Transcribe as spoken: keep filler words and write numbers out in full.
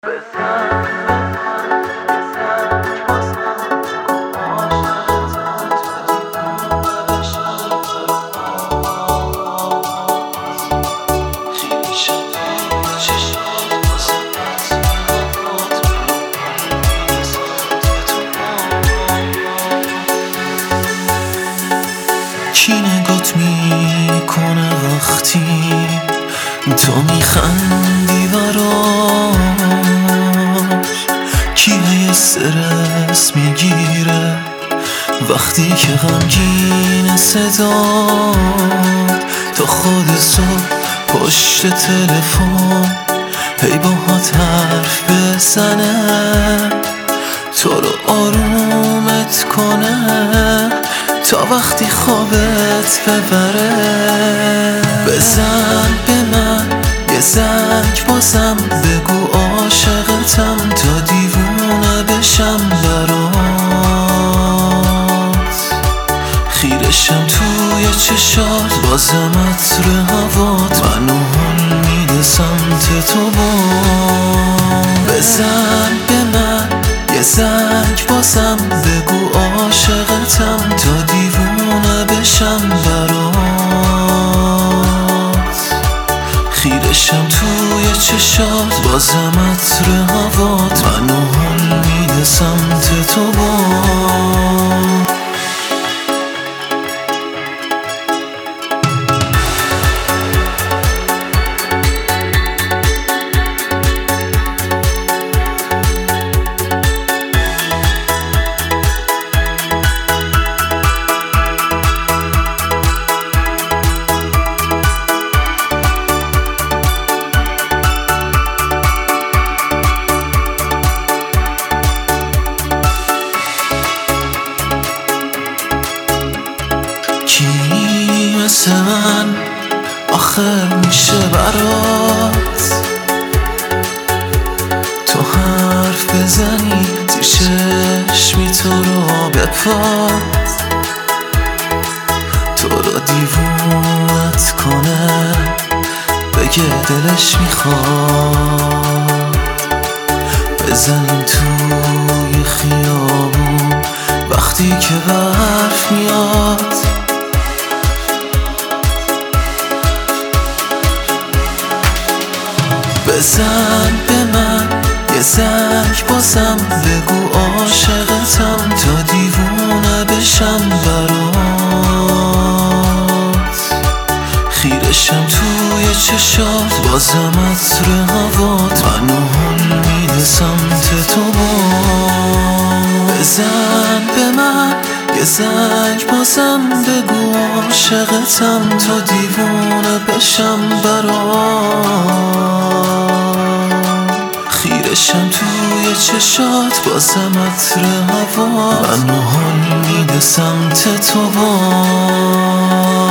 کی نگات میکنه وقتی تو میخندی براش؟ کی هی استرس میگیره وقتی که غمگین صدات تا خود صبح پشت تلفن هی باهات حرف بزنه، تو رو آرومت کنه تا وقتی خوابت ببره. بزن به من یه زنگ بازم، بگو عاشقتم تا دیوونه بشم برات. خیرشم توی چشات، بازم عطر هوات، منو حال میده سمت تو با. بزن به من یه زنگ بازم، بگو عاشقتم تا دیوونه بشم برات. خیرشم توی چشات، بازم عطر هوات، منو حال میده سمت تو با. کی مثل من آخه میشه برات تو حرف بزنی زیر چشمی تو رو بپاد، تو رو دیوونت کنه بگه دلش میخواد. بزنیم توی خیابون وقتی که برف میاد، بزن به من یه زنگ بازم، بگو عاشقتم تا دیوونه بشم برات. خیرشم توی چشات، بازم عطر هوات، منو حال میده سمت تو با. بزن به من یه زنگ بازم، بگو عاشقتم تا دیوونه بشم برات. خیرشم توی چشات، بازم عطر هوا، منو حال میده سمت تو با.